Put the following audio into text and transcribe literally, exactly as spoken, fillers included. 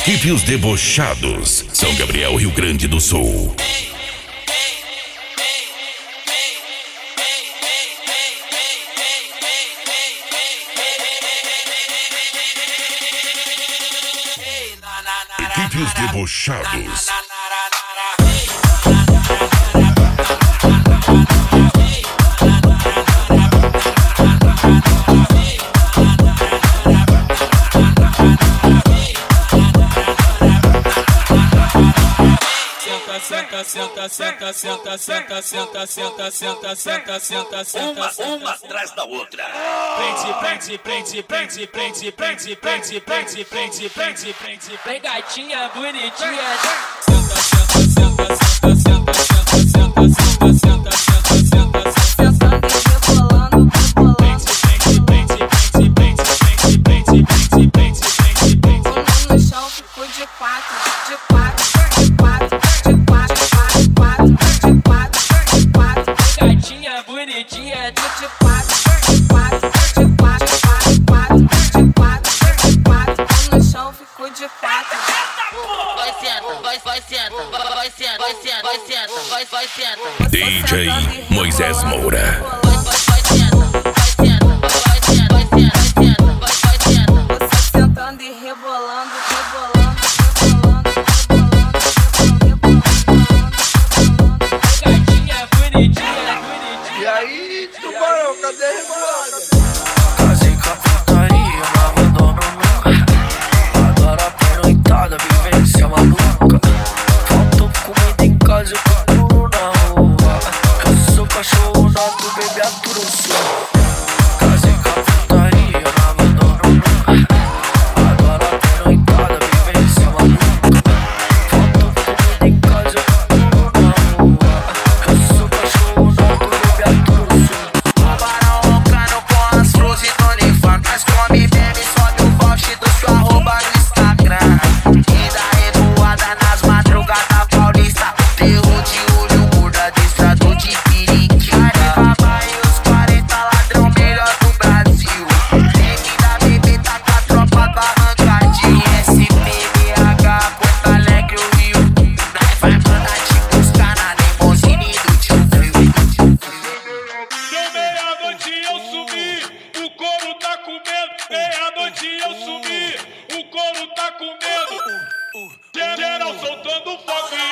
Equipe Os Debochados, São Gabriel, Rio Grande do Sul. Equipe Os Debochados. Senta, senta, senta, senta, senta, senta, senta, senta, senta, senta, senta, uma, uma atrás da outra. Prende, prende, prende, prende, prende, prende, prende, prende, prende, prende, prende, vem gatinha bonitinha. Senta, senta, senta, senta, senta, senta, senta, senta, senta, senta, senta, rebolando, rebolando. Prende, prende, prende, prende, prende, prende, prende, prende, prende, prende. No chão ficou de quatro, de quatro, de quatro. Gatinha bonitinha de quatro, de quatro, de quatro, de quatro, de quatro, de quatro. No chão ficou de quatro. Vai senta, vai, vai senta, vai, vai senta, vai senta, vai senta, vai, vai senta. D J Moisés Moura. Vai, vai, vai senta, vai senta, vai senta, vai senta, vai senta, vai, vai senta. Você sentando e rebolando, rebolando, rebolando, rebolando, rebolando. Gatinha bonitinha, bonitinha. E aí, tubarão, cadê a rebolada? Casei com a putaria, não abandono nunca. Adoro a pernoitada, vivência maluca. Faltou comida em casa, eu procuro na rua. Eu sou cachorro nato, bebê aturo sua. Casei com a putaria, não abandono nunca. Adoro a pernoitada, vivência maluca. Faltou comida em casa, eu procuro na rua. Eu sou cachorro nato, bebê aturo sua. Tubarão roncando com as flores e Tony Funk. Nós come, bebe, sobe o voucher do seu arroba no Instagram. E da revoada nas madrugadas paulista. Terror de olho, gorda, destrador de piriquita. Papai e os quarenta ladrão melhor do Brasil. Tem da bebê, tá com a tropa do arrancadinho. S P B H, Porto Alegre, o Rio. Nós vai mandar te buscar na limousine do tio Frio. Deu meia-noite eu subi, o couro tá com medo. Meia-noite eu subi, o couro tá com medo. Geral soltando fogo.